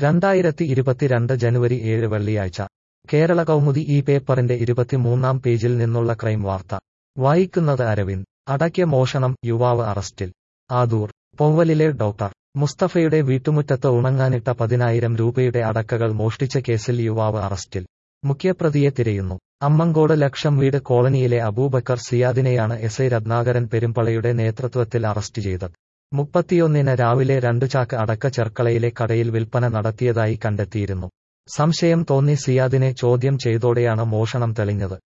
2022 ജനുവരി 7 വെള്ളിയാഴ്ച കേരള കൗമുദി ഈ പേപ്പറിന്റെ 23-ാം പേജിൽ നിന്നുള്ള ക്രൈം വാർത്ത വായിക്കുന്നത് അരവിന്ദ്. അടയ്ക്ക മോഷണം, യുവാവ് അറസ്റ്റിൽ. ആദൂർ പൊവ്വലിലെ ഡോക്ടർ മുസ്തഫയുടെ വീട്ടുമുറ്റത്ത് ഉണങ്ങാനിട്ട 10,000 രൂപയുടെ അടക്കകൾ മോഷ്ടിച്ച കേസിൽ യുവാവ് അറസ്റ്റിൽ. മുഖ്യപ്രതിയെ തിരയുന്നു. അമ്മങ്കോട് ലക്ഷം വീട് കോളനിയിലെ അബൂബക്കർ സിയാദിനെയാണ് എസ്ഐ രത്നാകരൻ പെരുമ്പളയുടെ നേതൃത്വത്തിൽ അറസ്റ്റ് ചെയ്തത്. 31-ന് രാവിലെ 2 ചാക്ക് അടക്ക ചെർക്കളയിലെ കടയിൽ വിൽപ്പന നടത്തിയതായി കണ്ടെത്തിയിരുന്നു. സംശയം തോന്നി സിയാദിനെ ചോദ്യം ചെയ്തോടെയാണ് മോഷണം തെളിഞ്ഞത്.